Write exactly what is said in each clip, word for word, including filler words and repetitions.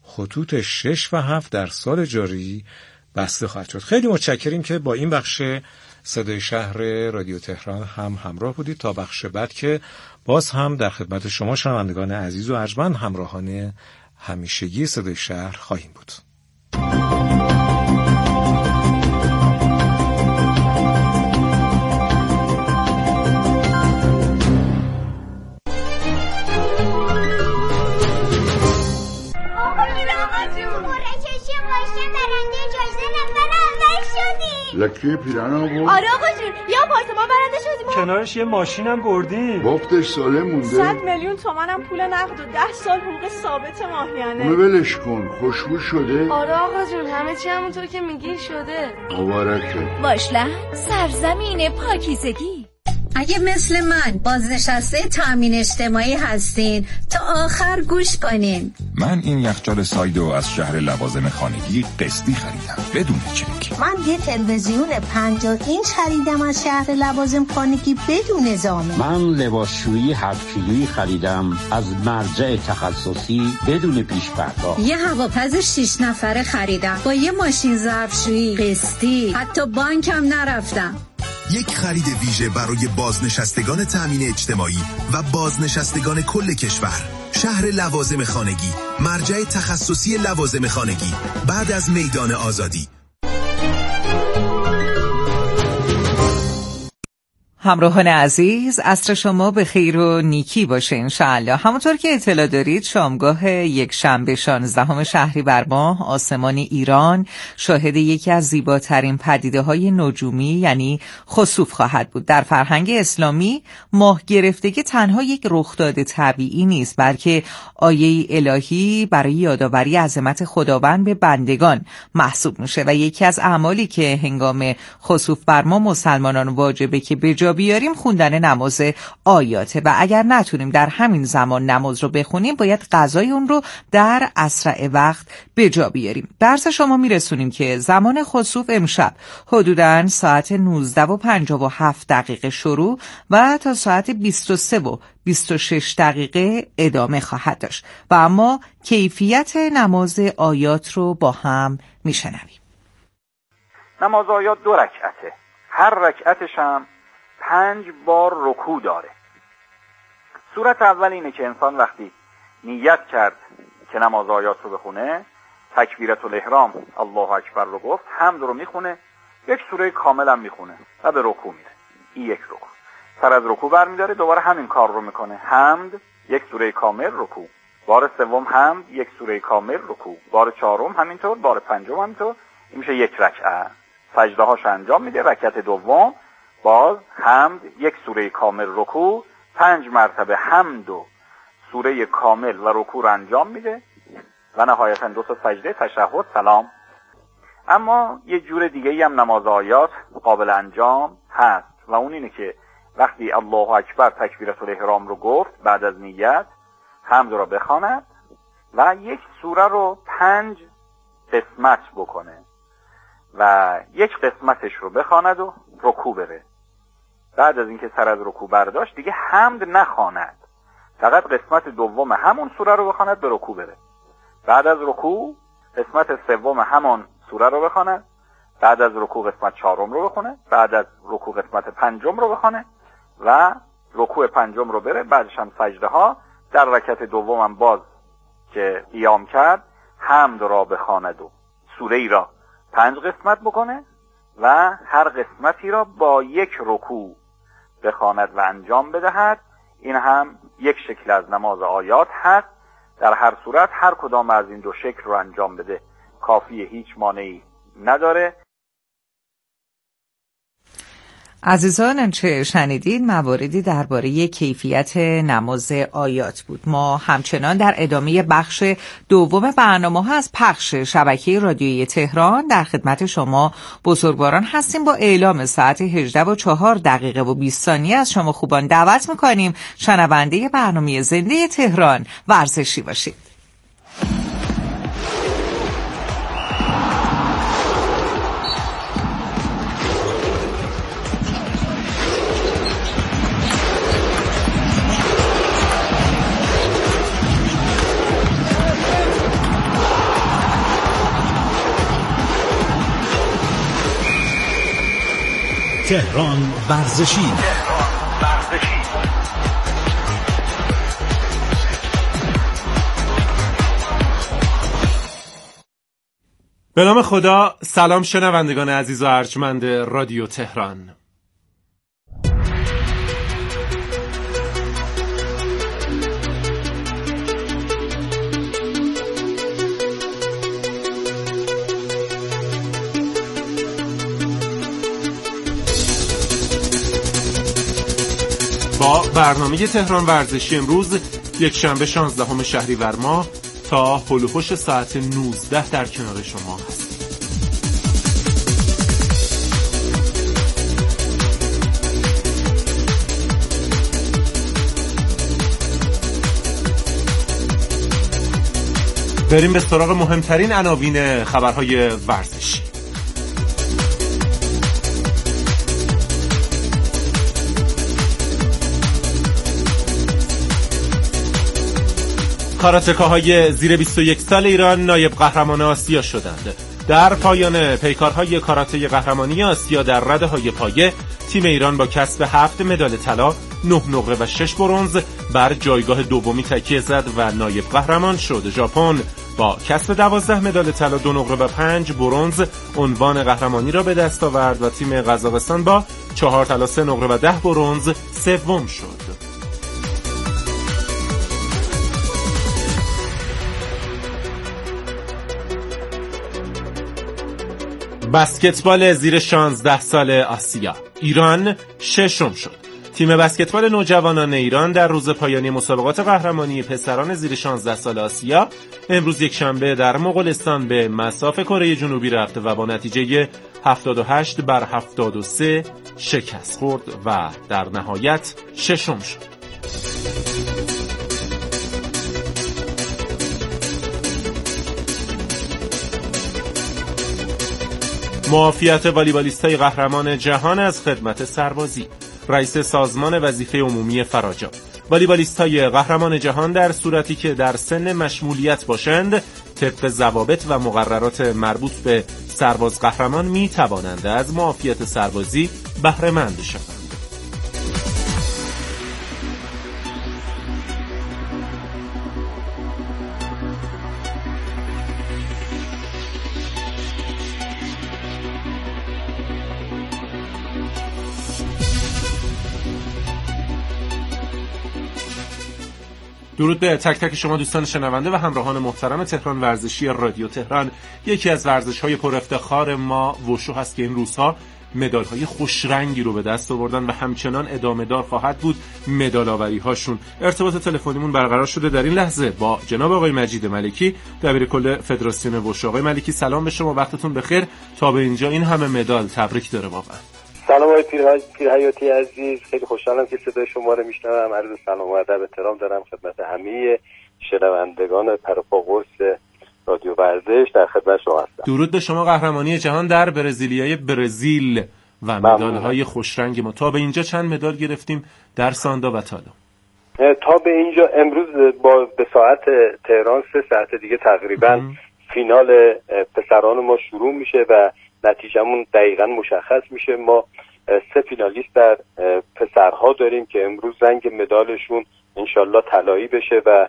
خطوط شش و هفت در سال جاری بسته خواهد شد. خیلی متشکریم که با این بخش صدای شهر رادیو تهران هم همراه بودید. تا بخش بعد که باز هم در خدمت شما شنوندگان عزیز و ارجمند همراهان همیشگی صدای شهر خواهیم بود. لکی پیران بود؟ آره آقا جون، یا آپارتمان برنده شدیم، کنارش یه ماشینم بردیم، بافتش سالم مونده، صد میلیون تومنم پول نقد و ده سال حقوق ثابت ماهیانه. اونو ولش کن، خوشبو شده؟ آره آقا جون، همه چی همونطور که میگی شده. مبارکه. باشلند سرزمین پاکیزگی. اگه مثل من بازنشسته تامین اجتماعی هستین تا آخر گوش کنین. من این یخچال سایدو از شهر لوازم خانگی قسطی خریدم بدون چک. من یه تلویزیون پنجاه اینچ خریدم از شهر لوازم خانگی بدون زامن. من لباسشویی هفت کیلویی خریدم از مرجع تخصصی بدون پیش پرداخت. یه هواپز شش نفره خریدم با یه ماشین ظرفشویی قسطی، حتی بانکم نرفتم. یک خرید ویژه برای بازنشستگان تامین اجتماعی و بازنشستگان کل کشور. شهر لوازم خانگی، مرجع تخصصی لوازم خانگی، بعد از میدان آزادی. همراهان عزیز، عصر شما به خیر و نیکی باشه انشاءالله. همونطور که اطلاع دارید شامگاه یک شنبه شانزدهم شهریور ماه آسمان ایران شاهد یکی از زیباترین پدیده‌های نجومی یعنی خسوف خواهد بود. در فرهنگ اسلامی ماه گرفتگی تنها یک رخداد طبیعی نیست، بلکه آیه الهی برای یادآوری عظمت خداوند به بندگان محسوب میشه و یکی از اعمالی که هنگام خسوف بر ما مسلمانان واجبه که به بیاریم خوندن نماز آیاته و اگر نتونیم در همین زمان نماز رو بخونیم باید قضای اون رو در اسرع وقت به جا بیاریم. درس شما میرسونیم که زمان خسوف امشب حدوداً ساعت نوزده و پنجاه و هفت دقیقه شروع و تا ساعت بیست و سه و بیست و شش دقیقه ادامه خواهد داشت و اما کیفیت نماز آیات رو با هم میشنویم. نماز آیات دو رکعته، هر رکعتش هم پنج بار رکوع داره. صورت اول اینه که انسان وقتی نیت کرد که نماز آیات رو بخونه، تکبیرت الاحرام الله اکبر رو گفت، حمد رو میخونه، یک سوره کامل هم میخونه و به رکوع میره. این یک رکوع. سر از رکوع برمیداره، دوباره همین کار رو میکنه، حمد، یک سوره کامل، رکوع. بار سوم حمد، یک سوره کامل، رکوع. بار چهارم همینطور، بار پنجم همینطور. این میشه یک رکعت. سجده هاش انجام میده. رکعت دوم باز حمد، یک سوره کامل، رکوع، پنج مرتبه حمد و سوره کامل و رکوع رو انجام میده و نهایتا دو تا سجده، تشهد، سلام. اما یه جور دیگه ای هم نماز آیات قابل انجام هست و اون اینه که وقتی الله اکبر تکبیرت الاحرام رو گفت، بعد از نیت حمد رو بخواند و یک سوره رو پنج قسمت بکنه و یک قسمتش رو بخواند و رکوع بره. بعد از اینکه سر از رکوع برداشت دیگه حمد نخواند، فقط قسمت دوم همون سوره رو بخواند، به رکوع بره. بعد از رکوع قسمت سوم همون سوره رو بخواند، بعد از رکوع قسمت چهارم رو بخونه، بعد از رکوع قسمت پنجم رو بخونه و رکوع پنجم رو بره. بعدش هم سجده ها. در رکعت دوم هم باز که قیام کرد حمد را بخواند و سوره ای را پنج قسمت بکنه و هر قسمتی را با یک رکوع بخواند و انجام بدهد. این هم یک شکل از نماز آیات هست. در هر صورت هر کدام از این دو شکل رو انجام بده کافیه، هیچ مانعی نداره. عزیزان آنچه شنیدید مواردی درباره کیفیت نماز آیات بود. ما همچنان در ادامه بخش دوم برنامه ها از پخش شبکه رادیویی تهران در خدمت شما بزرگواران هستیم. با اعلام ساعت هجده و چهار دقیقه و بیست ثانیه از شما خوبان دعوت میکنیم شنونده برنامه زنده تهران ورزشی باشید. تهران ورزشی. به نام خدا. سلام شنوندگان عزیز و ارجمند رادیو تهران. با برنامه تهران ورزشی امروز یک شنبه شانزدهم شهریور ماه تا هول و هوش ساعت نوزده در کنار شما هست. بریم به سراغ مهمترین عناوین خبرهای ورزشی. کاراتکاهای زیر بیست و یک سال ایران نایب قهرمان آسیا شدند. در پایان پیکارهای کاراته قهرمانی آسیا در رده‌های پایه، تیم ایران با کسب هفت مدال طلا، نه نقره و شش برنز بر جایگاه دومی تکیه زد و نایب قهرمان شد. ژاپن با کسب دوازده مدال طلا، دو نقره و پنج برنز عنوان قهرمانی را به دست آورد و تیم قزاقستان با چهار طلا، سه نقره و ده برنز سوم شد. بسکتبال زیر شانزده سال آسیا، ایران ششم شد. تیم بسکتبال نوجوانان ایران در روز پایانی مسابقات قهرمانی پسران زیر شانزده سال آسیا امروز یک شنبه در مغولستان به مصاف کره جنوبی رفت و با نتیجه هفتاد و هشت بر هفتاد و سه شکست خورد و در نهایت ششم شد. معافیت والیبالیستای قهرمان جهان از خدمت سربازی. رئیس سازمان وظیفه عمومی فراجا: والیبالیستای قهرمان جهان در صورتی که در سن مشمولیت باشند طبق ضوابط و مقررات مربوط به سرباز قهرمان می توانند از معافیت سربازی بهره مند شوند. درود به تک تک شما دوستان شنونده و همراهان محترم تهران ورزشی رادیو تهران. یکی از ورزش‌های پر افتخار ما وشو هست که این روزها مدال‌های خوشرنگی رو به دست آوردن و همچنان ادامه دار خواهد بود مدال‌آوری‌هاشون. ارتباط تلفنیمون برقرار شده در این لحظه با جناب آقای مجید ملکی، دبیرکل فدراسیون وشو. آقای ملکی سلام به شما، وقتتون بخیر. تا به اینجا این همه مدال، تبریک داره واقعا. سلام آقای پیرحیاتی عزیز، خیلی خوشحالم که صدای شما رو میشنوم. عرض سلام و ادب احترام دارم خدمت همه شنوندگان پروپا قرص رادیو ورزش، در خدمت شما هستم. درود به شما. قهرمانی جهان در برزیلیای برزیل و مدال‌های خوشرنگ ما. تا به اینجا چند مدال گرفتیم در ساندا و تالو؟ تا به اینجا امروز با به ساعت تهران سه ساعت دیگه تقریبا فینال پسران ما شروع میشه و نتیجهمون دقیقاً مشخص میشه. ما سه فینالیست در پسرها داریم که امروز رنگ مدالشون انشالله طلایی بشه و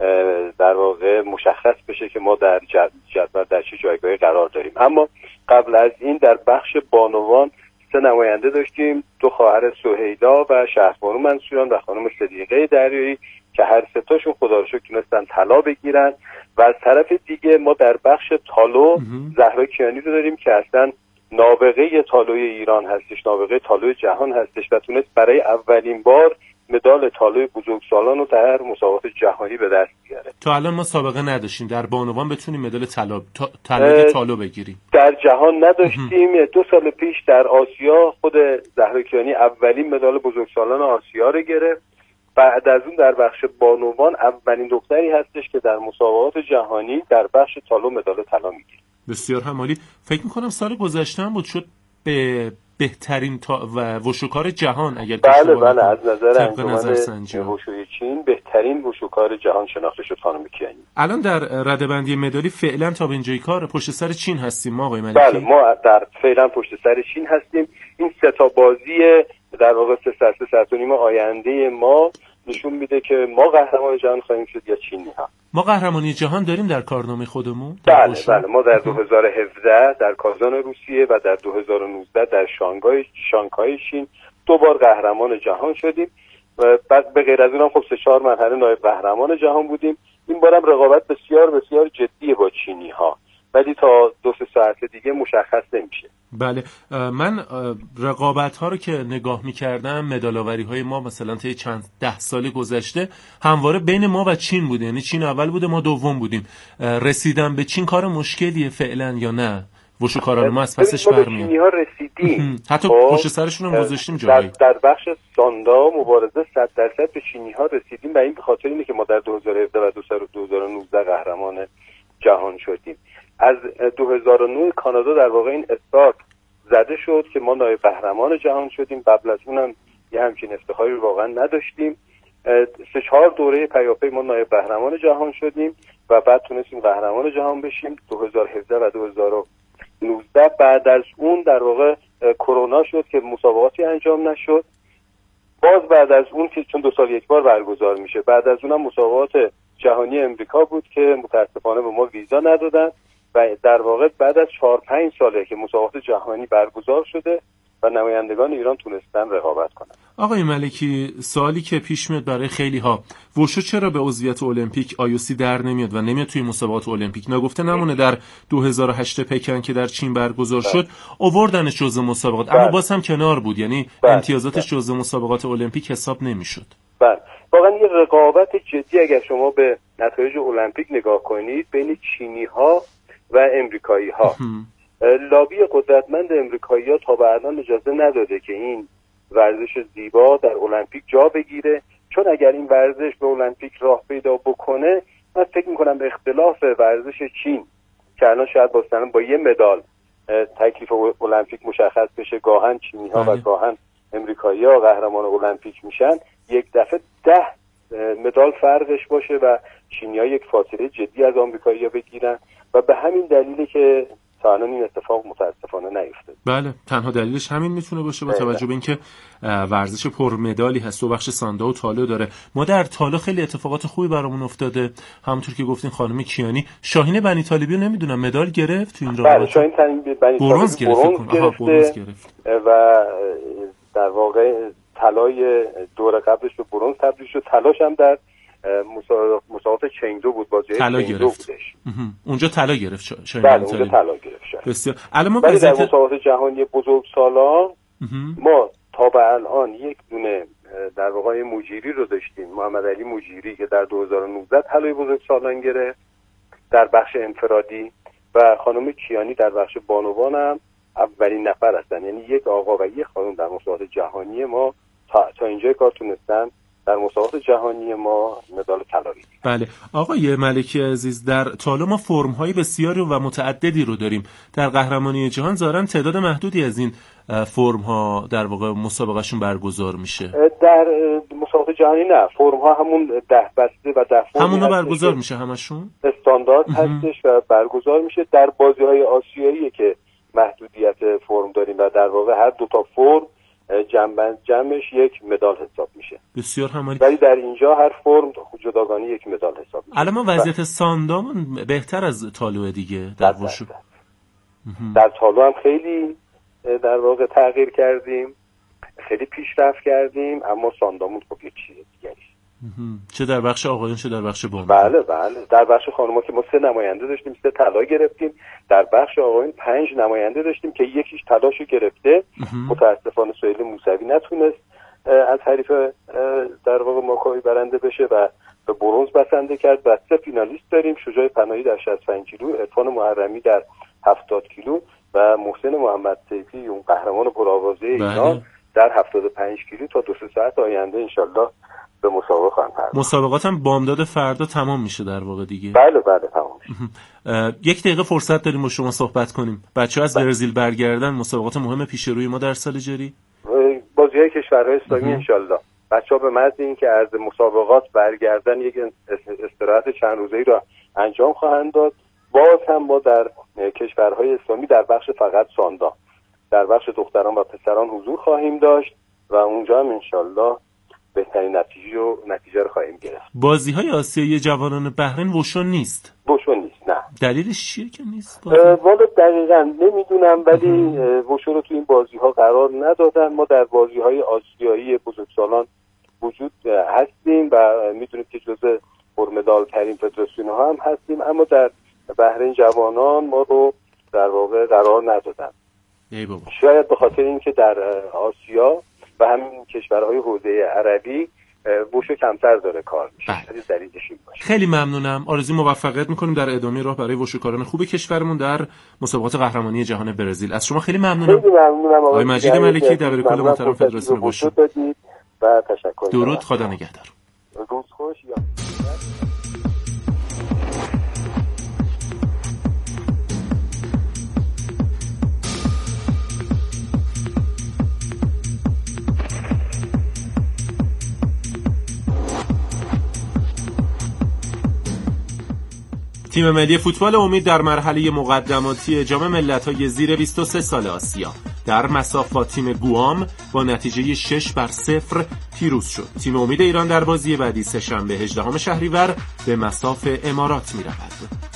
در واقع مشخص بشه که ما در جدول در چه جایگاهی قرار داریم. اما قبل از این در بخش بانوان سه نماینده داشتیم، دو خواهر سهیلا و شهربانو منصوریان و خانم صدیقه دریایی که هر سه تاشون خدا رو شکر تونستن طلا بگیرن. و از طرف دیگه ما در بخش تالو زهرا کیانی رو داریم که اصلا نابغه تالوی ایران هستش، نابغه تالوی جهان هستش و تونست برای اولین بار مدال طالوی بزرگسالان رو در مسابقات جهانی به دست بیاره. تا الان ما سابقه نداشتیم در بانوان بتونیم مدال طلا طلا طالو بگیریم. در جهان نداشتیم. دو سال پیش در آسیا خود زهرا کیانی اولین مدال بزرگسالان آسیا رو گرفت. بعد از اون در بخش بانوان اولین دختری هستش که در مسابقات جهانی در بخش تالو مدال طلا میگیره. بسیار هم عالی. فکر میکنم سال گذشته هم بود شد به بهترین تا و وشوکار جهان اگر بله بله از نظر انجمن وشوی چین بهترین وشوکار جهان شناخته شد خانم کیانی. الان در رده‌بندی مدالی فعلا تا به اینجای کار پشت سر چین هستیم ما آقای ملکی؟ بله ما در فعلا پشت سر چین هستیم. این سه تا بازی در واقع سه ساعت سه ساعت و نیم آینده ما نشون میده که ما قهرمان جهان خواهیم شد یا چینی ها. ما قهرمانی جهان داریم در کارنامه خودمون؟ بله بله، ما در دو هزار و هفده در کازان روسیه و در دو هزار و نوزده در شانگهای شانگهای چین دو بار قهرمان جهان شدیم و بعد به غیر از اونم خب سه چهار مرحله نایب قهرمان جهان بودیم. این بارم رقابت بسیار بسیار جدیه با چینی ها، ولی تا دو سه ساعت دیگه مشخص نمیشه. بله، من رقابت ها رو که نگاه می‌کردم، مدال‌آوری های ما مثلا طی چند ده سال گذشته همواره بین ما و چین بوده، یعنی چین اول بوده ما دوم بودیم. رسیدن به چین کار مشکلیه فعلا یا نه؟ وشو کاران ما از پسش برمیاد. چینی‌ها رسیدیم. حتی پشت سرشون هم گذاشتیم جایی. در, در بخش ساندا مبارزه صد درصد به چینی‌ها رسیدیم و این به خاطر اینه که ما در دو هزار و هفده و دو هزار و نوزده قهرمان جهان شدیم. از دو هزار و نه کانادا در واقع این استارت زده شد که ما نایب قهرمان جهان شدیم. قبل از اونم یه همچین افتخاری واقعا نداشتیم. سه چهار دوره پیاپی ما نایب قهرمان جهان شدیم و بعد تونستیم قهرمان جهان بشیم دو هزار و هفده و دو هزار و نوزده. بعد از اون در واقع کرونا شد که مسابقاتی انجام نشد. باز بعد از اون که چون دو سال یک بار برگزار میشه، بعد از اونم مسابقات جهانی امریکا بود که متاسفانه به ما ویزا ندادن و در واقع بعد از چهار پنج ساله که مسابقات جهانی برگزار شده و نمایندگان ایران تونستن رقابت کنن. آقای ملکی، سوالی که پیش میاد برای خیلی ها، وشو چرا به عضویت المپیک آی او سی در نمیاد و نمیاد توی مسابقات المپیک؟ نگفته نمونه در دو هزار و هشت پکن که در چین برگزار شد آوردنش جزء مسابقات، اما باز هم کنار بود، یعنی امتیازاتش جزء مسابقات المپیک حساب نمیشد. بله، واقعا یه رقابت جدی اگر شما به نتایج المپیک نگاه کنید بین چینی ها و امریکایی ها. لابی قدرتمند امریکایی ها تا به الان اجازه نداده که این ورزش زیبا در المپیک جا بگیره، چون اگر این ورزش به المپیک راه پیدا بکنه، من فکر میکنم به اختلاف ورزش چین که الان شاید باستن با یه مدال تکلیف المپیک مشخص بشه، گاهن چینی ها و گاهن امریکایی ها قهرمان المپیک میشن، یک دفعه ده مدال فرقش باشه و چینی ها یک فاصله جدی از آمریکایی ها بگیرن و به همین دلیلی که تا الان این اتفاق متاسفانه نیفتاد. بله، تنها دلیلش همین میتونه باشه با توجه به اینکه ورزش پرمدالی هست و بخش ساندا و تالو داره. ما در تالو خیلی اتفاقات خوبی برامون افتاده، همونطور که گفتین خانم کیانی. شاهین بنی طالبی نمیدونم مدال گرفت تو این رقابت. بله، شاهین بنی طالبی برنز گرفت و در واقع طلای دور قبلش به برنز تبدیل شد. طلاش هم در مسابقات چنگدو بود، بازی چنگدو بودش. اونجا طلا گرفت شاید. بله، اونجا طلا گرفت. بسیار. الان ما ولی در مسابقات جهانی بزرگسالان ما تا به الان یک دونه در واقع مجیری رو داشتیم، محمد علی مجیری که در دو هزار و نوزده طلای بزرگسالان گرفت در بخش انفرادی و خانم کیانی در بخش بانوان هم اولین نفر هستن، یعنی یک آقا و یک خانم در مسابقات جهانی ما تا, تا اینجای کار تونستن در مسابقات جهانی ما مدال طلا بگیرن. بله، آقای ملکی عزیز، در تالو ما فرم‌های بسیاری و متعددی رو داریم. در قهرمانی جهان ظاهراً تعداد محدودی از این فرم‌ها در واقع مسابقهشون برگزار میشه. در مسابقات جهانی نه، فرم‌ها همون ده بسته و ده فرم همونا برگزار میشه، همشون استاندارد هستش و برگزار میشه. در بازی‌های آسیایی که محدودیت فرم داریم و در واقع هر دو تا فرم جنبند جمعش یک مدال حساب میشه. بسیار همالی. ولی در اینجا هر فرم جداگانه یک مدال حساب میشه. الان ما وضعیت ساندامون بهتر از تالو دیگه در وشو. در تالو هم خیلی در واقع تغییر کردیم، خیلی پیشرفت کردیم، اما ساندامون خب یک چیز دیگه. چه در بخش آقایون چه در بخش بانوان. بله بله، در بخش خانم‌ها که ما سه نماینده داشتیم، سه طلا گرفتیم. در بخش آقایون پنج نماینده داشتیم که یکیش طلاشو گرفته. متاسفانه سهیل موسوی نتونست از حریف در واقع ماکاوی برنده بشه و به برنز بسنده کرد. و سه فینالیست داریم: شجاع پناهی در شصت و پنج کیلو، عرفان محرمی در هفتاد کیلو و محسن محمد سیفی اون قهرمان پرآوازه ایران در هفتاد و پنج کیلو. تا دو سه ساعت آینده انشالله به مسابقه خواهیم پرداخت. مسابقات هم بامداد فردا تمام میشه در واقع دیگه. بله بله تمام میشه. یک دقیقه فرصت داریم با شما صحبت کنیم. بچه‌ها از برزیل برگردن، مسابقات مهم پیش روی ما در سال جاری. بازی‌های کشورهای اسلامی انشالله. بچه‌ها به محض اینکه از مسابقات برگردن یک استراحت چند روزه‌ای را انجام خواهند داد. باز هم ما در کشورهای اسلامی در بخش فقط ساندا در بخش دختران و پسران حضور خواهیم داشت و اونجا هم انشالله بهترین نتیجه و نتیجه رو خواهیم گرفت. بازی‌های آسیایی جوانان بحرین وشو نیست. وشو نیست، نه. دلیلش چیه که نیست؟ والا دقیقاً نمیدونم، ولی وشو رو تو این بازی‌ها قرار ندادن. ما در بازی‌های آسیایی بزرگسالان وجود هستیم و میدونیم که جزء پرمدال ترین فدراسیون‌ها هم هستیم، اما در بحرین جوانان ما رو در واقع قرار ندادن. ای بابا. شاید به خاطر اینکه در آسیا و همین کشورهای حوزه عربی وشو کمتر داره کار میشه. دلیلش این باشه. خیلی ممنونم. آرزوی موفقیت میکنیم در ادامه راه برای وشوکاران خوب کشورمون در مسابقات قهرمانی جهان برزیل. از شما خیلی ممنونم. خیلی ممنونم آقای مجید ملکی دبیرکل محترم فدراسیون وشو. و تشکر. درود، خدا نگهدار. روز خوش. یا تیم ملی فوتبال امید در مرحله مقدماتی جام ملت‌های زیر بیست و سه سال آسیا در مساف با تیم گوام با نتیجه شش بر صفر پیروز شد. تیم امید ایران در بازی بعدی سه‌شنبه هجدهم شهریور به مساف امارات می‌رود.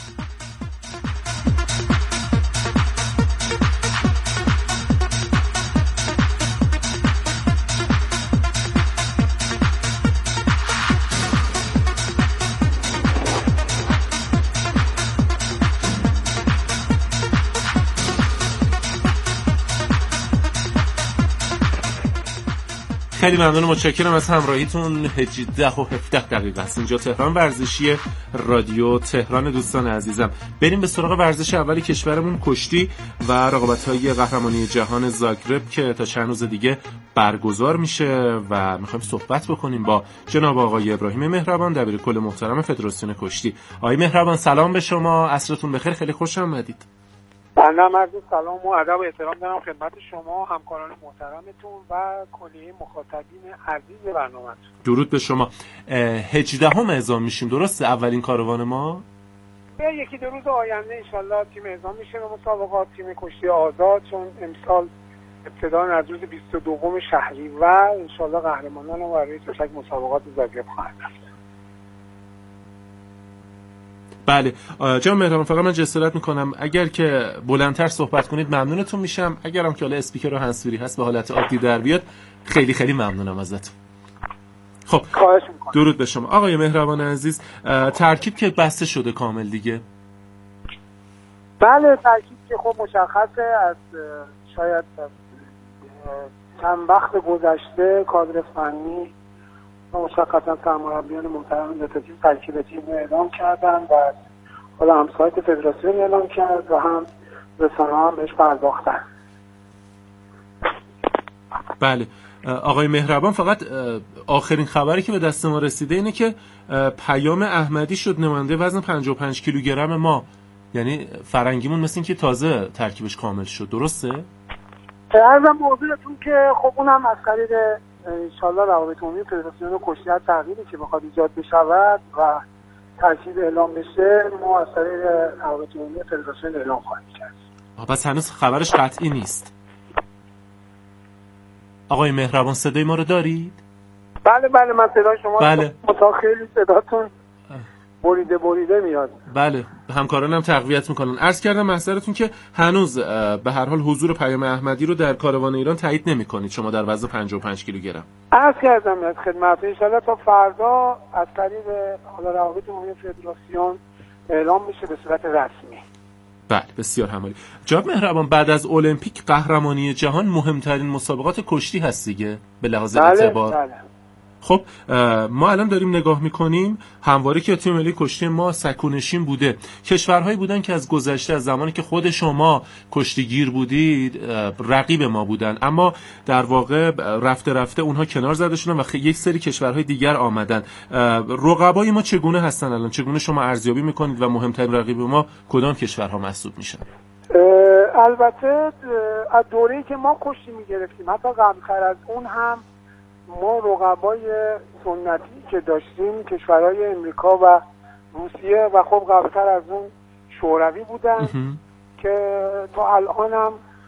خیلی ممنون و متشکرم از همراهیتون. هجده و هفده دقیقه است اینجا تهران ورزشی رادیو تهران. دوستان عزیزم، بریم به سراغ ورزش اولی کشورمون، کشتی و رقابت‌های قهرمانی جهان زاگرب که تا چند روز دیگه برگزار میشه و میخوایم صحبت بکنیم با جناب آقای ابراهیم مهربان دبیرکل محترم فدراسیون کشتی. آقای مهربان سلام به شما، عصرتون بخیر، خیلی خوش آمدید. بنده عرض سلام و ادب و احترام دارم خدمت شما، همکاران محترمتون و کلیه مخاطبین عزیز برنامه‌تون. درود به شما. هجدهم اعزام میشیم، درسته؟ اولین کاروان ما یکی دو روز آینده انشالله تیم اعزام میشه به مسابقات تیم کشتی آزاد، چون امسال ابتداً از روز بیست و دوم شهریور انشالله قهرمانان و برای تشک مسابقات زاگرب خواهند رفت. بله جناب مهربان، فقط من جسارت میکنم اگر که بلندتر صحبت کنید ممنونتون میشم، اگرم که حالا اسپیکر و هندزفری هست به حالت عادی در بیاد خیلی خیلی ممنونم ازتون. خب درود به شما آقای مهربان عزیز. ترکیب که بسته شده کامل دیگه؟ بله ترکیب که خب مشخصه، از شاید چند وقت گذشته کادر فنی مشخصا سرمربیان محترم دو تا تیم ترکیب تیم اعلام کردن و حالا هم سایت فدراسیون اعلام کرد و هم رسانه‌ها هم بهش پرداختن. بله آقای مهربان، فقط آخرین خبری که به دست ما رسیده اینه که پیام احمدی شد نماینده وزن پنجاه و پنج کیلوگرم ما، یعنی فرنگیمون مثل این که تازه ترکیبش کامل شد، درسته؟ عرضم موضوعتون که خب اونم از خرید انشالله روابط عمومی فدراسیون کشتی تغییری که بخواد ایجاد بشود و ترکیب اعلام بشه ما از طریق روابط عمومی فدراسیون اعلام خواهیم کرد. پس هنوز خبرش قطعی نیست. آقای مهربان صدای ما رو دارید؟ بله بله من صدای شما بله. متا خیلی صداتون بریده بریده میاد. بله همکارانم تقویت میکنن. عرض کردم محضرتون که هنوز به هر حال حضور پیام احمدی رو در کاروان ایران تایید نمیکنید شما در وزن پنجاه و پنج کیلوگرم. عرض کردم از خدمت ان شاءالله تا فردا از طریق حالا روابط عمومی فدراسیون اعلام میشه به صورت رسمی. بله بسیار همالی. جناب مهربان، بعد از المپیک قهرمانی جهان مهمترین مسابقات کشتی هست دیگه به لحاظ اعتبار. بله. خب ما الان داریم نگاه میکنیم همواره که تیم ملی کشتی ما سکونشین بوده، کشورهایی بودن که از گذشته از زمانی که خود شما کشتیگیر بودید رقیب ما بودن، اما در واقع رفته رفته اونها کنار زده شدن و یک سری کشورهای دیگر آمدن. رقبای ما چگونه هستن الان؟ چگونه شما ارزیابی میکنید و مهمترین رقیب ما کدام کشورها محسوب میشن؟ البته از دوره‌ای که ما کشتی میگرفتیم حتی قبل‌تر از اون هم ما رقبای سنتی که داشتیم کشورهای امریکا و روسیه و خب قبلتر از اون شوروی بودن که تا الان هم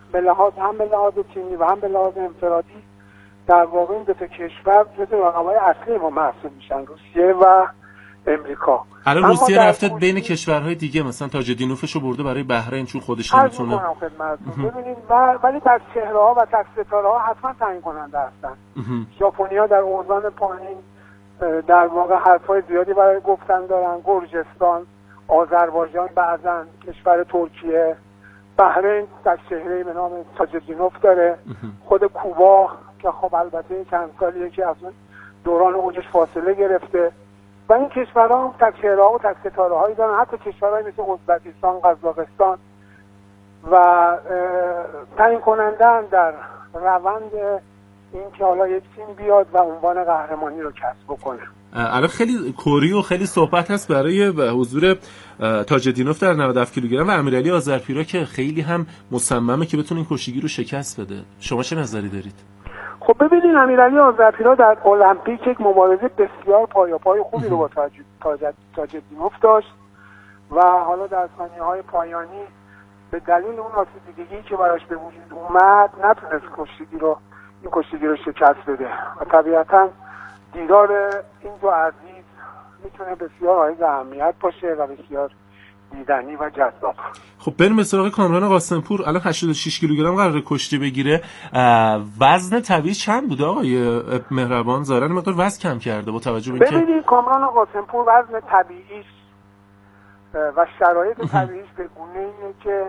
به لحاظ هم به لحاظ تیمی و هم به لحاظ انفرادی در واقع این دو تا کشور جزو رقابای اصلی ما محسوب میشن، روسیه و امریکا. الان روسیه رفته بین کشورهای دیگه، مثلا تاجدینوفش رو برده برای بحرین چون خودش نمیتونه. ببینید ولی در چهره‌ها و تک ستاره‌ها حتما تعیین کننده هستن. ژاپنیا در اوزان پایین در واقع حرفای زیادی برای گفتن دارن. گرجستان، آذربایجان، بعضن کشور ترکیه، بحرین در چهره‌ای به نام تاجدینوف داره، خود کوبا که خب البته چند سالیه که از دوران اوجش فاصله گرفته و این کشورها هم تک چهره‌ها و تک ستاره‌هایی دارن. حتی کشورهایی مثل ازبکستان، قزاقستان و تعیین کننده‌اند در روند این که حالا یک تیم بیاد و عنوان قهرمانی رو کسب بکنه. الان خیلی کوری و خیلی صحبت هست برای حضور تاجدینوف در نود و هفت کیلوگرم و امیرعلی آذرپیرا که خیلی هم مصممه که بتونه این کشتیگیر رو شکست بده. شما چه نظری دارید؟ خب ببینید امیرعلی آذرپیرا در المپیک یک مبارزه بسیار پایاپای خوبی رو با تاجدینوف داشت و حالا در ثانیه‌های پایانی به دلیل اون آسیب‌دیدگی که براش به وجود اومد نتونست کشتیگیر رو این کشتیگیر رو شکست بده و طبیعتاً دیدار این دو عزیز میتونه بسیار حائز اهمیت باشه و بسیار دیدنی و جذاب. خب بریم به سراغ کامران قاسمپور. الان هشتاد و شش کیلوگرم قراره کشتی بگیره. وزن طبیعی چند بوده آقای مهربان؟ ظاهراً مقدار وزن کم کرده با توجه به اینکه ببینید کامران قاسمپور وزن طبیعیش و شرایط طبیعیش به گونه‌ایه که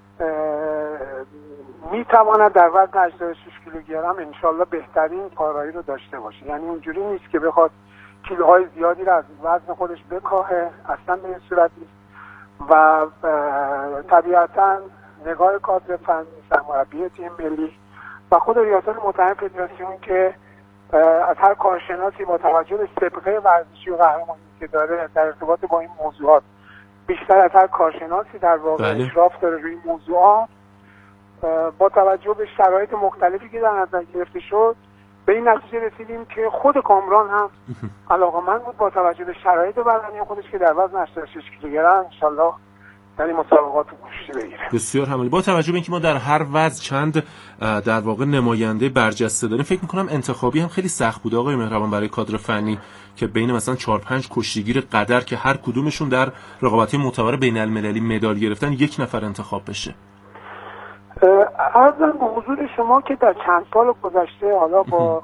میتواند در وزن هشتاد و شش کیلوگرم انشالله بهترین کارایی رو داشته باشه. یعنی اونجوری نیست که بخواد کیلوهای زیادی رو از وزن خودش بکاهه، اصلا به این صورت نیست و طبیعتا نگاه کادر فنی سرمربی تیم ملی و خود ریاست متهم فدراسیون که از هر کارشناسی با توجه به سابقه ورزشی و قهرمانی که داره در ارتباط با این موضوعات بیشتر از هر کارشناسی در واقع اشراف داره روی این موضوعات، با توجه به شرایط مختلفی که در نظر گرفته شد به این نتیجه رسیدیم که خود کامران هم علاقه‌مند بود با توجه به شرایط بدنی خودش که در وزن هشتاد و شش کیلوگرم انشالله در این مسابقات کشتی بگیره. بسیار همالی. با توجه به اینکه ما در هر وزن چند در واقع نماینده برجسته داریم، فکر می‌کنم انتخابی هم خیلی سخت بود آقای مهربان برای کادر فنی که بین مثلا چهار پنج کشتیگیر قدر که هر کدومشون در رقابت‌های معتبر بین‌المللی مدال گرفتن یک نفر انتخاب بشه. عرضم به حضور شما که در چند سال گذشته حالا با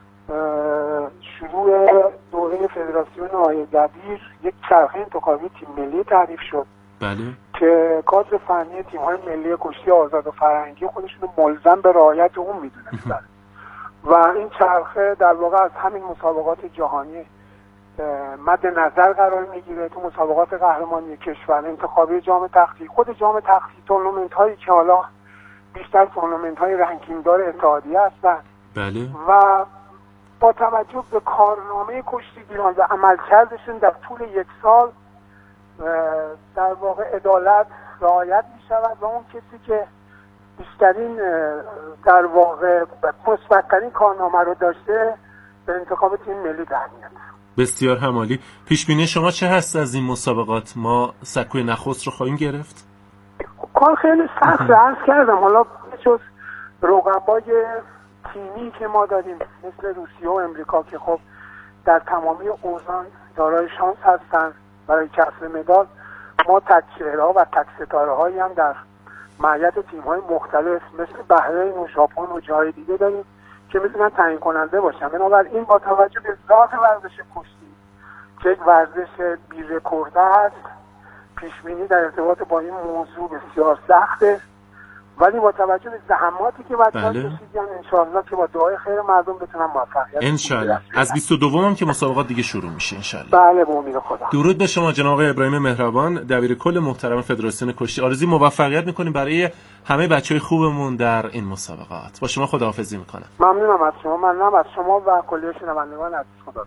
شروع دوره فدراسیون آقای دبیر یک چرخه انتخابی تیم ملی تعریف شد. بله. که کادر فنی تیم‌های ملی کشتی آزاد و فرهنگی خودشون ملزم به رعایت اون میدونستن و این چرخه در واقع از همین مسابقات جهانی مد نظر قرار میگیره. تو مسابقات قهرمانی کشور، انتخابی جام تختی، خود جام تختی، تورنمنت هایی که حالا بیشتر تورنمنت های رنکینگدار اتحادیه هستن. بله. و با توجه به کارنامه کشتیگیران و عملکردشون در طول یک سال در واقع عدالت رعایت می شود و اون کسی که بیشترین در واقع مثبت‌ترین کارنامه رو داشته به انتخاب تیم ملی در میاد. بسیار همالی. پیشبینی شما چه هست از این مسابقات؟ ما سکوی نخست رو خواهیم گرفت؟ کار خیلی سخت عرض کردم. حالا جز رقبای تیمی که ما داریم مثل روسیه و امریکا که خب در تمامی اوزان دارای شانس هستن برای کسب مدال، ما تک چهره‌ها و تک ستاره‌هایی هم در معیت تیم‌های مختلف مثل بحرین و ژاپن و جای دیگه داریم که میتونن تعیین کننده باشن. بنابراین با توجه به ذات ورزش کشتی که یک ورزش بی رکورد است، پیشبینی در ارتباط با این موضوع بسیار سخته، ولی با توجه به زحماتی که بچه‌ها کشیدن انشالله که با دعای خیر مردم بتونن موفقیت انشالله. از بیست و دو هم که مسابقات دیگه شروع میشه انشالله. بله به امید خدا. درود به شما جناب آقای ابراهیم مهربان، دبیر کل محترم فدراسیون کشتی. آرزوی موفقیت میکنیم برای همه بچهای خوبمون در این مسابقات. با شما خداحافظی میکنم. ممنونم از شما. ممنونم از شما و کلیه شنوندگان عزیز. خدا.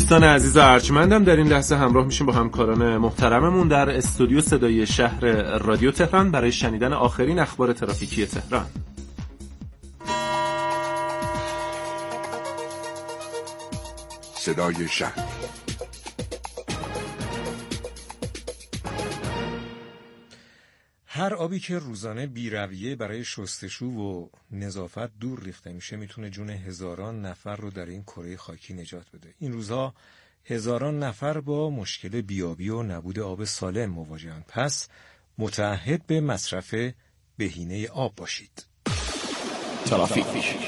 دوستان عزیز و ارجمندم، در این لحظه همراه میشیم با همکاران محترممون در استودیو صدای شهر رادیو تهران برای شنیدن آخرین اخبار ترافیکی تهران. صدای شهر. هر آبی که روزانه بی‌رویه برای شستشو و نظافت دور ریخته میشه میتونه جون هزاران نفر رو در این کره خاکی نجات بده. این روزها هزاران نفر با مشکل بیابی و نبود آب سالم مواجهند. پس متعهد به مصرف بهینه آب باشید. ترافیک.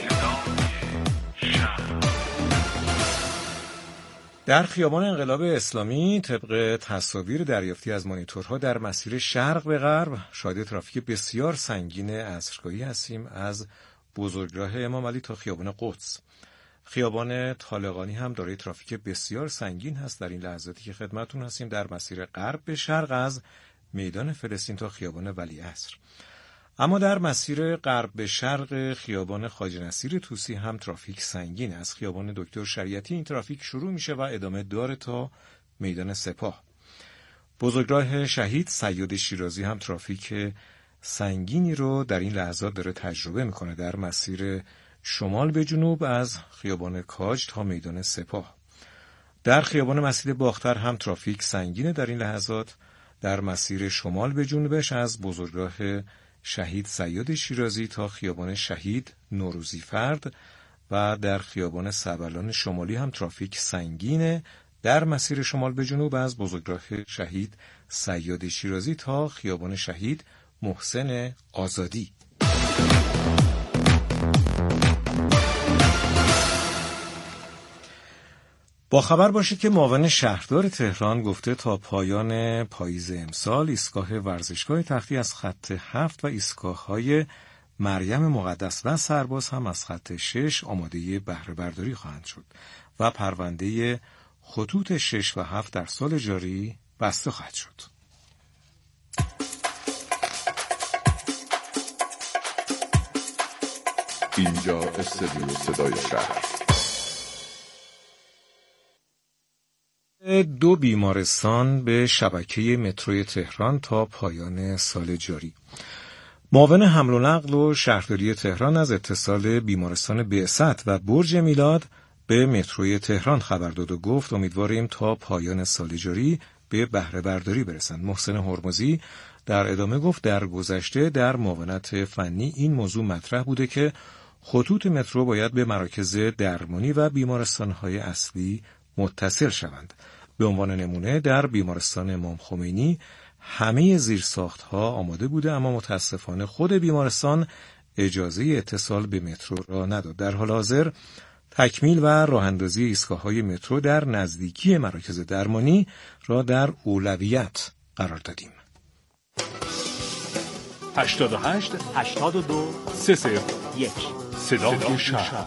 در خیابان انقلاب اسلامی طبق تصاویر دریافتی از مانیتورها در مسیر شرق به غرب شاهد ترافیک بسیار سنگین عصرگاهی هستیم، از بزرگراه امام علی تا خیابان قدس. خیابان طالقانی هم دارای ترافیک بسیار سنگین هست در این لحظاتی که خدمتتون هستیم در مسیر غرب به شرق از میدان فلسطین تا خیابان ولیعصر. اما در مسیر غرب به شرق خیابان خواجه نصیر طوسی هم ترافیک سنگین. از خیابان دکتر شریعتی این ترافیک شروع میشه و ادامه داره تا میدان سپاه. بزرگراه شهید سیاد شیرازی هم ترافیک سنگینی رو در این لحظات داره تجربه میکنه در مسیر شمال به جنوب از خیابان کاج تا میدان سپاه. در خیابان مسجد باختر هم ترافیک سنگینه در این لحظات در مسیر شمال به جنوبش از بزرگراه شهید سیاد شیرازی تا خیابان شهید نوروزی فرد و در خیابان سبلان شمالی هم ترافیک سنگینه در مسیر شمال به جنوب از بزرگراه شهید سیاد شیرازی تا خیابان شهید محسن آزادی. با خبر باشید که معاون شهردار تهران گفته تا پایان پاییز امسال ایستگاه ورزشگاه تختی از خط هفت و ایستگاه‌های مریم مقدس و سرباز هم از خط شش آماده بهره برداری خواهند شد و پرونده خطوط شش و هفت در سال جاری بسته خواهد شد. اینجا استودیو صدای شهر. دو بیمارستان به شبکه متروی تهران تا پایان سال جاری. معاون حمل و نقل و شهرداری تهران از اتصال بیمارستان بعثت و برج میلاد به متروی تهران خبر داد و گفت امیدواریم تا پایان سال جاری به بهره برداری برسند. محسن هرمزی در ادامه گفت در گذشته در معاونت فنی این موضوع مطرح بوده که خطوط مترو باید به مراکز درمانی و بیمارستان‌های اصلی متصل شوند. به عنوان نمونه در بیمارستان امام خمینی همه زیرساخت‌ها آماده بوده، اما متاسفانه خود بیمارستان اجازه اتصال به مترو را نداد. در حال حاضر تکمیل و راه‌اندازی ایستگاه‌های مترو در نزدیکی مراکز درمانی را در اولویت قرار دادیم. هشتاد و هشت هشتاد و دو سه صفر یک صدای شهر.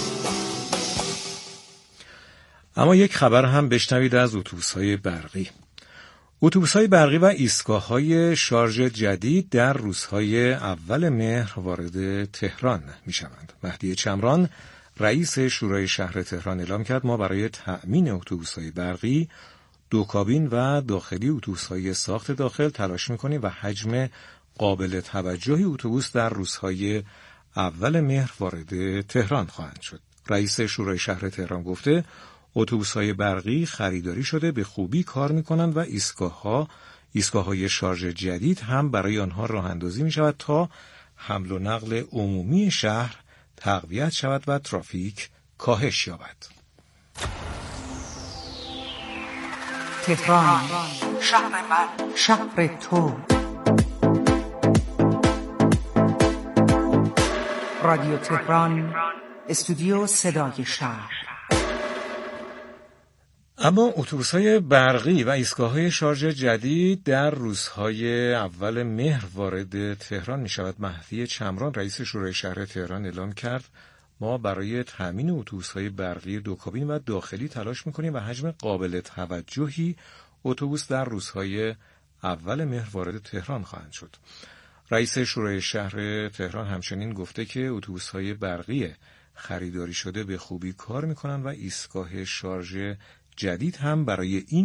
اما یک خبر هم بشنوید از اتوبوس‌های برقی. اتوبوس‌های برقی و ایستگاه‌های شارژ جدید در روزهای اول مهر وارد تهران می‌شوند. مهدی چمران رئیس شورای شهر تهران اعلام کرد ما برای تأمین اتوبوس‌های برقی دو کابین و داخلی اتوبوس‌های ساخت داخل تلاش می‌کنیم و حجم قابل توجهی اتوبوس در روزهای اول مهر وارد تهران خواهند شد. رئیس شورای شهر تهران گفته اتوبوس‌های برقی خریداری شده، به خوبی کار می‌کنند و ایستگاه‌ها ایستگاه‌های شارژ جدید هم برای آنها راه‌اندازی می‌شود تا حمل و نقل عمومی شهر تقویت شود و ترافیک کاهش یابد. تهران شهر من، شهر تو. رادیو تهران، استودیو صدای شهر. اما اتوبوس‌های برقی و ایستگاه‌های شارژ جدید در روزهای اول مهر وارد تهران می‌شود. مهدی چمران رئیس شورای شهر تهران اعلام کرد ما برای تامین اتوبوس‌های برقی دو کابین و داخلی تلاش می‌کنیم و حجم قابل توجهی اتوبوس در روزهای اول مهر وارد تهران خواهند شد. رئیس شورای شهر تهران همچنین گفته که اتوبوس‌های برقی خریداری شده به خوبی کار می‌کنند و ایستگاه شارژ جدید هم برای این